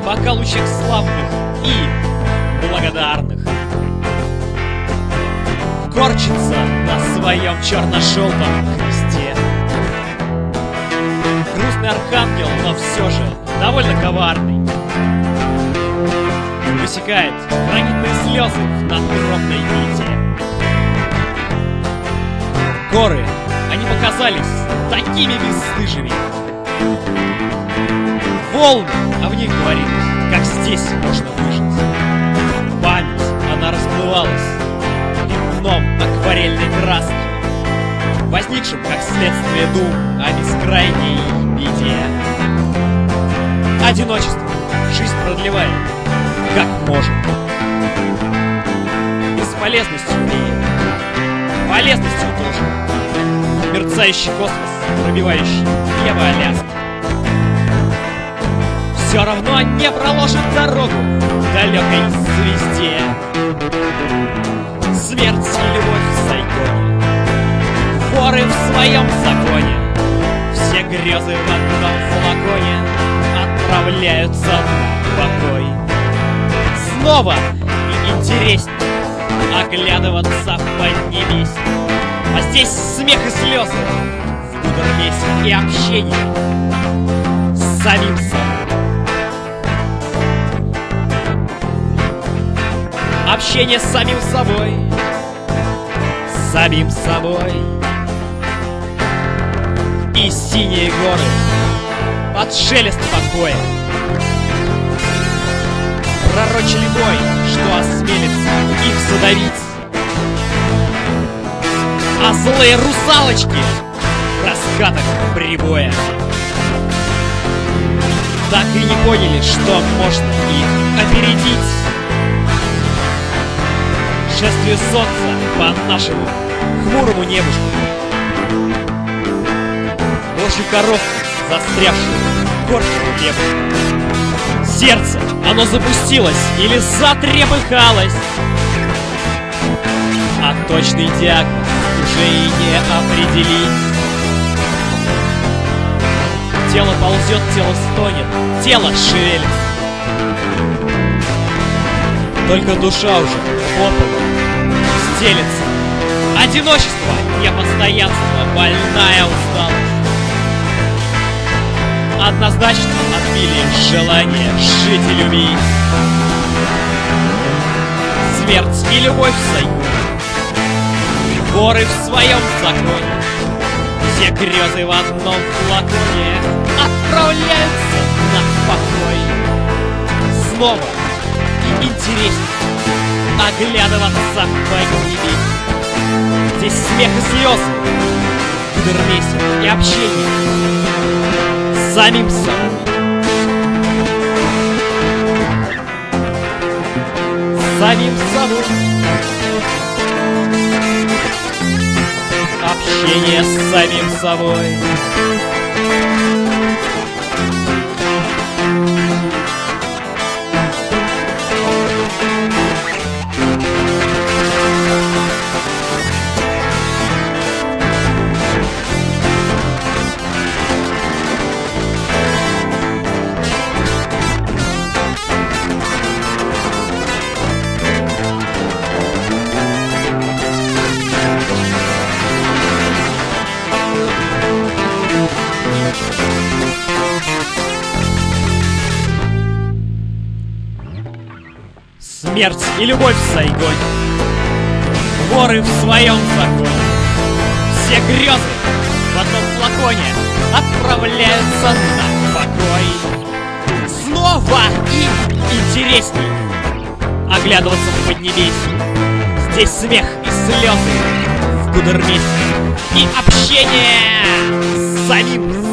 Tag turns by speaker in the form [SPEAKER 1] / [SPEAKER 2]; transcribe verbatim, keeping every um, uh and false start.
[SPEAKER 1] бокал у всех славных и благодарных. Корчится на своем черно-желтом кресте. Грустный архангел, но все же довольно коварный. Высекает гранитные слезы в надгробной нити. Горы, они показались такими бесстыжими. Волны, а в них говорит, как здесь можно выжить. Память, она расплывалась пятном акварельной краски, возникшим как следствие дум о бескрайней беде. Одиночество жизнь продлевает, как может. Бесполезностью и полезностью тоже. Мерцающий космос, пробивающий небо Аляски. Все равно не проложит дорогу далекой звезде. Смерть и любовь в Сайгоне, воры в своем законе, все грезы в одном флаконе отправляются на покой. Снова и интересней оглядываться в поднебесье, а здесь смех и слезы в гудермесе и общение с самим собой. Общение с самим собой, с самим собой. И синие горы под шелест покоя пророчили бой, что осмелится их задавить. А злые русалочки в раскатах прибоя так и не поняли, что можно их опередить. Шествие солнца по нашему хмурому небушку, Божью коровку, застрявшую в горке хлеба. Сердце, оно запустилось или затрепыхалось, а точный диагноз уже и не определить. Тело ползет, тело стонет, тело шевелится. Только душа уже по полу стелется. Одиночество, непостоянство, больная усталость. Однозначно отбили желание жить и любить. Смерть и любовь в Сайгоне, горы в своем законе, все грезы в одном флаконе отправляются на покой. Снова и интереснее оглядываться в поднебесье. Здесь смех и слезы, гудермесе и общение с самим собой. С самим собой. Общение с самим собой. Смерть и любовь в Сайгоне, воры в своем законе, все грезы в одном флаконе отправляются на покой. Снова и интересней оглядываться в поднебесье. Здесь смех и слезы в гудермесе и общение с самим